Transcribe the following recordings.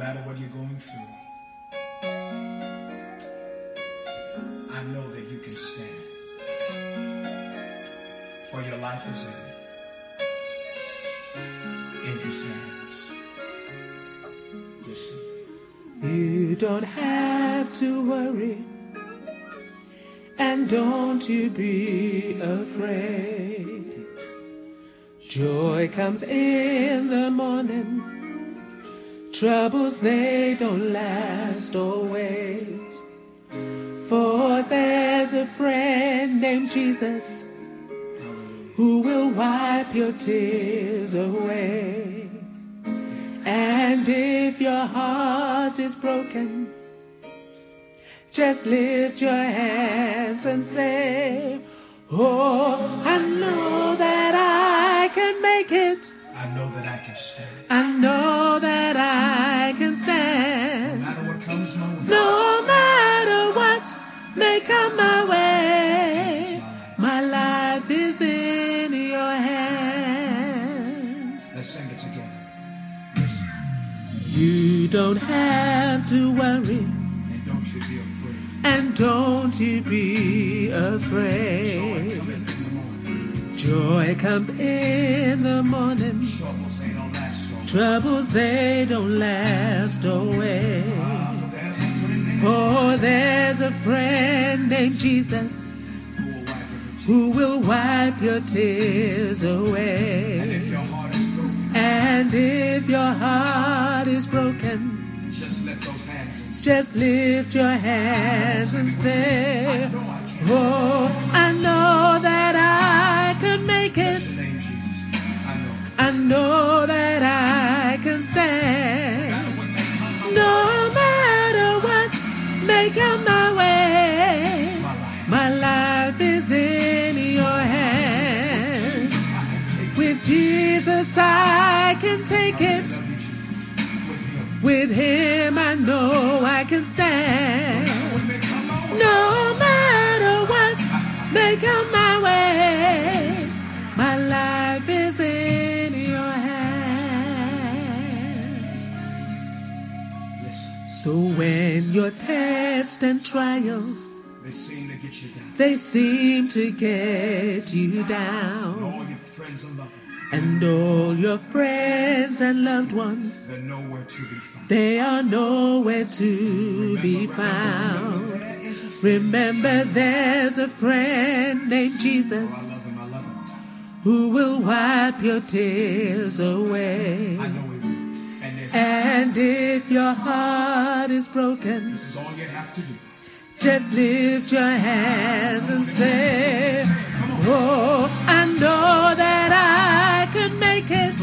matter what you're going through, I know that you can stand. For your life is in His hands. Listen. You don't have to worry, and don't you be afraid. Joy comes in the morning. Troubles, they don't last always. For there's a friend named Jesus who will wipe your tears away. And if your heart is broken, just lift your hands and say, oh, I know that I can make it. I know that I can stand. I know that I can stand. No matter what comes my way. No matter what may come my way. My life is in your hands. Let's sing it together. You don't have to worry. And don't you be afraid. And don't you be afraid. Joy comes in the morning. Troubles, they don't last always. For there's a friend named Jesus who will wipe your tears away. And if your heart is broken, just lift your hands and say, oh, I know that I can make it. I know that I can stand. No matter what may come my way, my life is in your hands. With Jesus I can take it. With Him I know I can stand. No matter what may come my way, my life is in your hands. So when your tests and trials, they seem to get you down, and all your friends and loved ones, they are nowhere to be found. Remember, there's a friend named Jesus who will wipe your tears away. And if your heart is broken, just lift your hands and say, oh, I know that I can make it.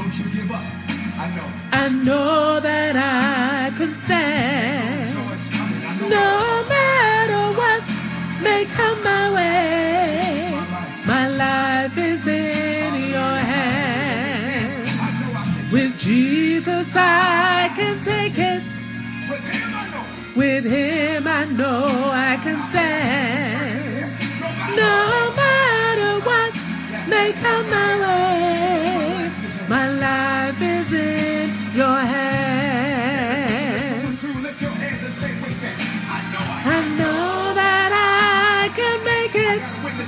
I know that I can stand. No matter what may come my way, my life is in your hands. With Jesus I can take it. With Him I know I can stand. No matter what may come my way, my life is in your hands. I know that I can make it.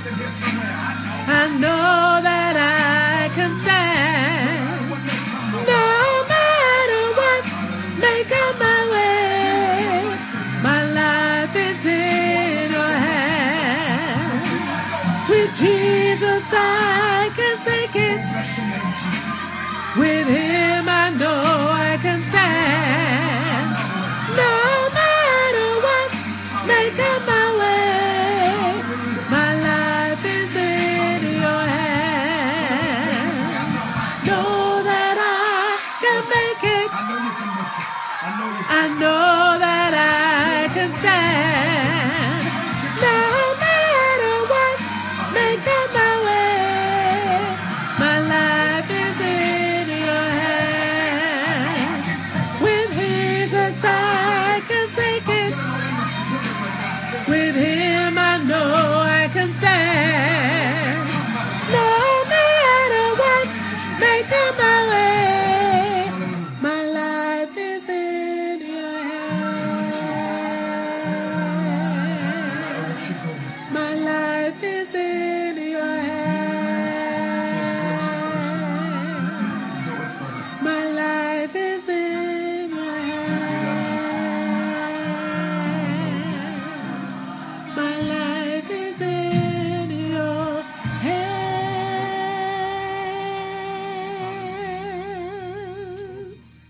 I know that I can stand. No matter what may come my way, my life is in your hands. With Jesus I can take it. With Him I know I can stand. No matter what may come my way, my life is in your hands. Know that I can make it. I know that I can stand.